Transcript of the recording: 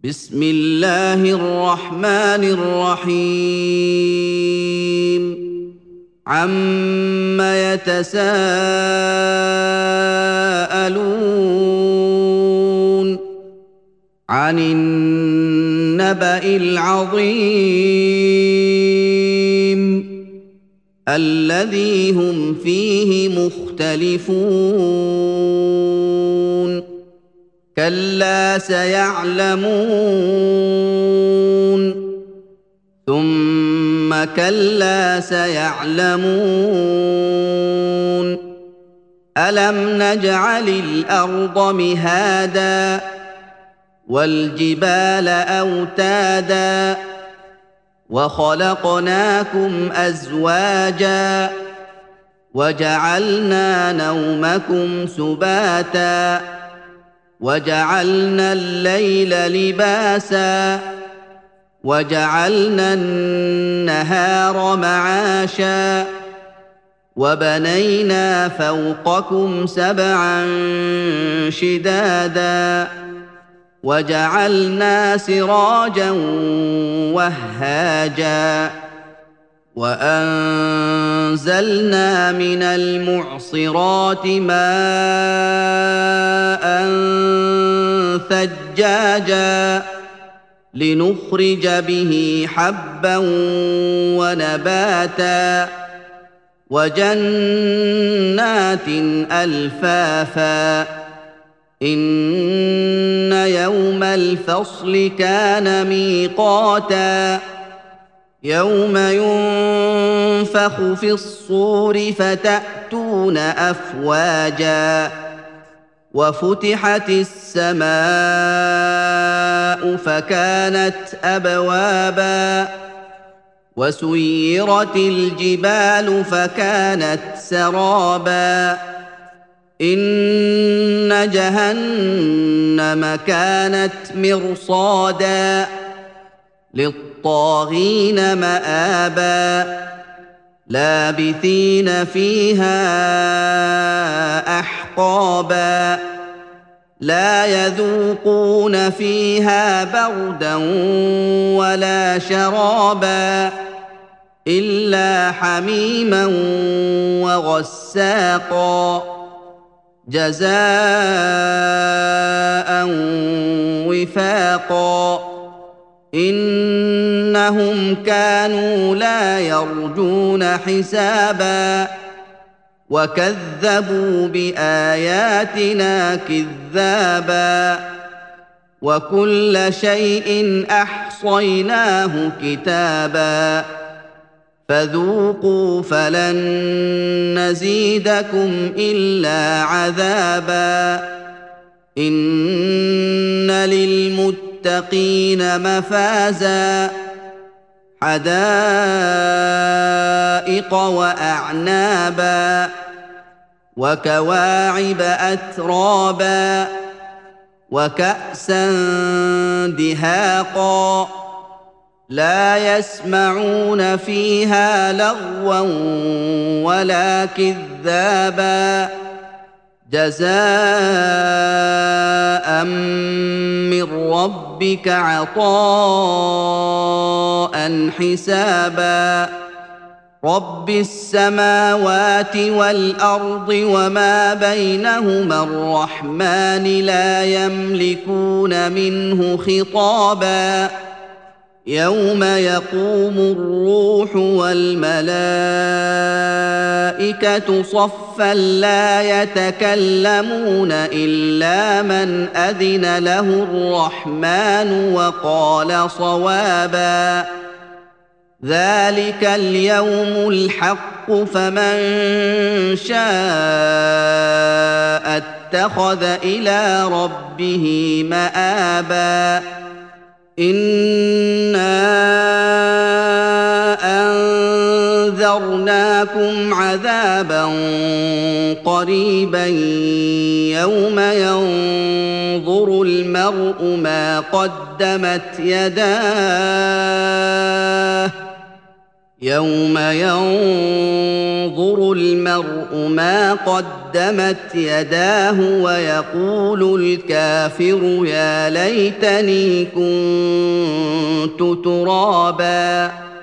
بسم الله الرحمن الرحيم عم يتساءلون عن النبأ العظيم الذي هم فيه مختلفون كلا سيعلمون ثم كلا سيعلمون ألم نجعل الأرض مهادا والجبال أوتادا وخلقناكم أزواجا وجعلنا نومكم سباتا وجعلنا الليل لباسا وجعلنا النهار معاشا وبنينا فوقكم سبعا شدادا وجعلنا سراجا وهاجا وأنزلنا من المعصرات ماء ثجاجا لنخرج به حبا ونباتا وجنات ألفافا إن يوم الفصل كان ميقاتا يوم ينفخ في الصور فتأتون أفواجا وفتحت السماء فكانت أبوابا وسيرت الجبال فكانت سرابا إن جهنم كانت مرصادا للطاغين مآبا لابثين فيها أحقابا لا يذوقون فيها بردا ولا شرابا إلا حميما وغساقا جزاء وفاقا إنهم كانوا لا يرجون حسابا وكذبوا بآياتنا كذابا وكل شيء أحصيناه كتابا فذوقوا فلن نزيدكم إلا عذابا إن للمتقين مفازا حدائق وأعنابا وكواعب أترابا وكأسا دهاقا لا يسمعون فيها لغوا ولا كذابا جزاء من ربك عطاء حسابا رب السماوات والأرض وما بينهما الرحمن لا يملكون منه خطابا يوم يقوم الروح والملائكة صفا لا يتكلمون إلا من أذن له الرحمن وقال صوابا ذلك اليوم الحق فمن شاء اتخذ إلى ربه مآبا إنا أنذرناكم عذابا قريبا يوم ينظر المرء ما قدمت يداه يوم ينظر المرء ما قدمت يداه ويقول الكافر يا ليتني كنت ترابا